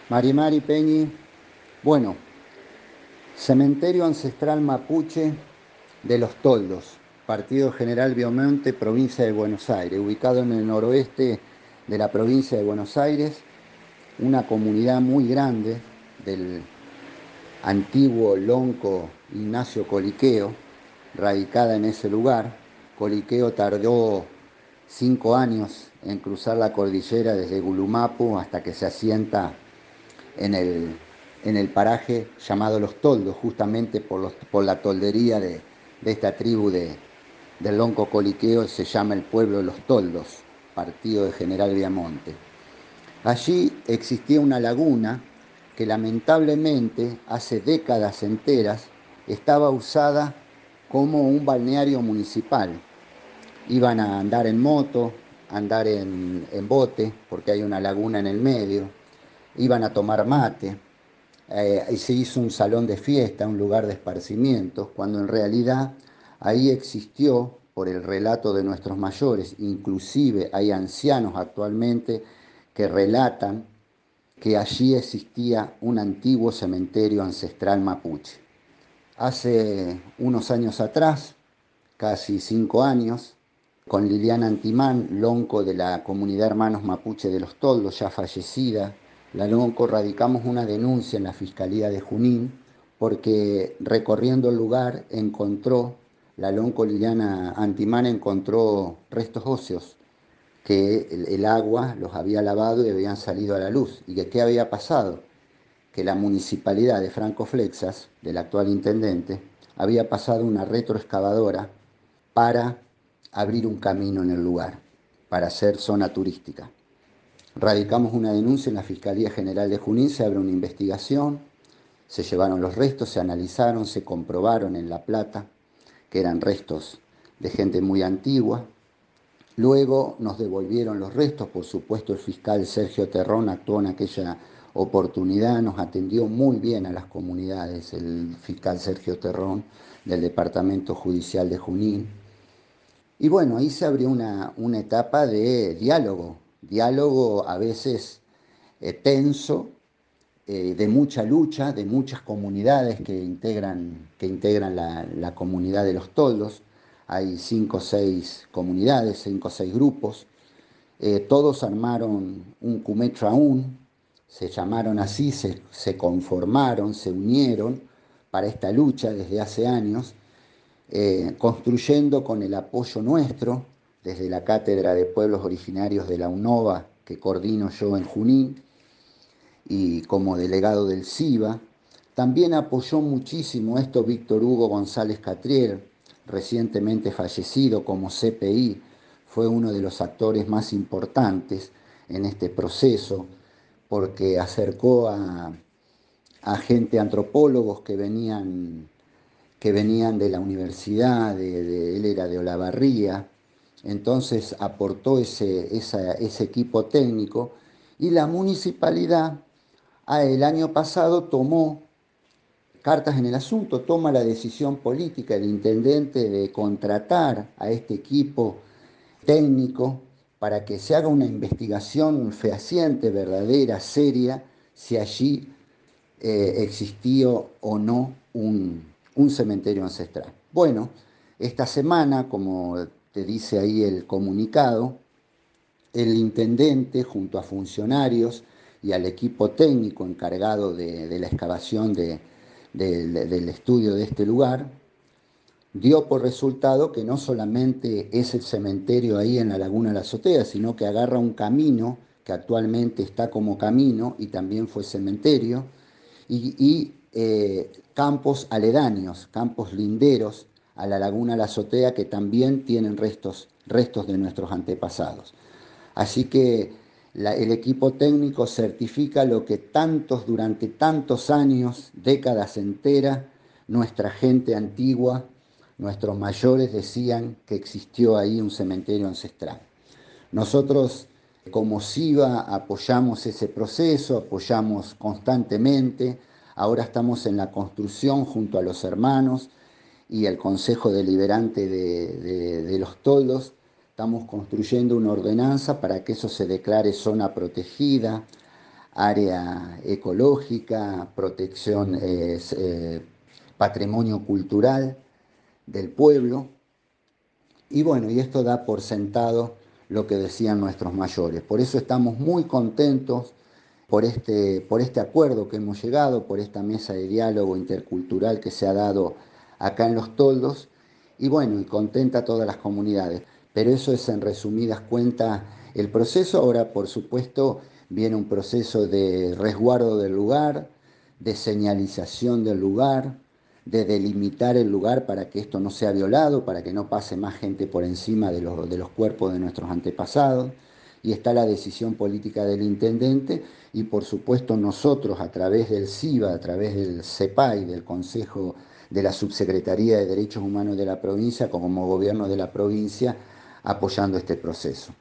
Mari Peñi, bueno, Cementerio Ancestral Mapuche de Los Toldos, Partido General Belmonte, provincia de Buenos Aires, ubicado en el noroeste de la provincia de Buenos Aires, una comunidad muy grande del antiguo lonco Ignacio Coliqueo, radicada en ese lugar. Coliqueo tardó 5 años en cruzar la cordillera desde Gulumapu hasta que se asienta en el paraje llamado Los Toldos, justamente por la toldería de esta tribu del lonco coliqueo. Se llama el pueblo de Los Toldos, partido de General Viamonte. Allí existía una laguna que lamentablemente hace décadas enteras estaba usada como un balneario municipal. Iban a andar en moto, andar en bote, porque hay una laguna en el medio, iban a tomar mate, y se hizo un salón de fiesta, un lugar de esparcimiento, cuando en realidad ahí existió, por el relato de nuestros mayores, inclusive hay ancianos actualmente que relatan que allí existía un antiguo cementerio ancestral mapuche. Hace unos años atrás, casi 5 años, con Liliana Antimán, lonco de la comunidad Hermanos Mapuche de Los Toldos, ya fallecida, la lonco, radicamos una denuncia en la Fiscalía de Junín porque recorriendo el lugar encontró, la lonco Liliana Antimán encontró restos óseos que el agua los había lavado y habían salido a la luz. ¿Y que qué había pasado? Que la municipalidad de Franco Flexas, del actual intendente, había pasado una retroexcavadora para abrir un camino en el lugar, para hacer zona turística. Radicamos una denuncia en la Fiscalía General de Junín, se abre una investigación, se llevaron los restos, se analizaron, se comprobaron en La Plata que eran restos de gente muy antigua. Luego nos devolvieron los restos, por supuesto el fiscal Sergio Terrón actuó en aquella oportunidad, nos atendió muy bien a las comunidades, el fiscal Sergio Terrón del Departamento Judicial de Junín. Y bueno, ahí se abrió una etapa de diálogo a veces tenso, de mucha lucha, de muchas comunidades que integran la comunidad de los toldos. Hay 5 o 6 comunidades, 5 o 6 grupos. Todos armaron un Cumetraún, se llamaron así, se conformaron, se unieron para esta lucha desde hace años, construyendo con el apoyo nuestro, desde la Cátedra de Pueblos Originarios de la UNOVA, que coordino yo en Junín, y como delegado del CIBA. También apoyó muchísimo esto Víctor Hugo González Catriel, recientemente fallecido como CPI, fue uno de los actores más importantes en este proceso, porque acercó a gente, antropólogos que venían de la universidad, él era de Olavarría, entonces aportó ese equipo técnico, y la municipalidad el año pasado tomó cartas en el asunto, toma la decisión política el intendente de contratar a este equipo técnico para que se haga una investigación fehaciente, verdadera, seria, si allí existió o no un cementerio ancestral. Bueno, esta semana, como te dice ahí el comunicado, el intendente, junto a funcionarios y al equipo técnico encargado de la excavación del estudio de este lugar, dio por resultado que no solamente es el cementerio ahí en la Laguna de la Azotea, sino que agarra un camino que actualmente está como camino y también fue cementerio, y campos aledaños, campos linderos a la Laguna de la Azotea, que también tienen restos de nuestros antepasados. Así que el equipo técnico certifica lo que durante tantos años, décadas enteras, nuestra gente antigua, nuestros mayores decían que existió ahí un cementerio ancestral. Nosotros, como SIVA, apoyamos ese proceso, apoyamos constantemente. Ahora estamos en la construcción junto a los hermanos y el Consejo Deliberante de Los Toldos. Estamos construyendo una ordenanza para que eso se declare zona protegida. área ecológica, protección, patrimonio cultural del pueblo. Y bueno, y esto da por sentado lo que decían nuestros mayores. Por eso estamos muy contentos por este acuerdo que hemos llegado, por esta mesa de diálogo intercultural que se ha dado acá en Los Toldos, y bueno, y contenta a todas las comunidades. Pero eso es en resumidas cuentas el proceso. Ahora, por supuesto, viene un proceso de resguardo del lugar, de señalización del lugar, de delimitar el lugar para que esto no sea violado, para que no pase más gente por encima de los cuerpos de nuestros antepasados. Y está la decisión política del intendente y por supuesto nosotros a través del CIBA, a través del CEPAI, del Consejo de la Subsecretaría de Derechos Humanos de la provincia, como gobierno de la provincia, apoyando este proceso.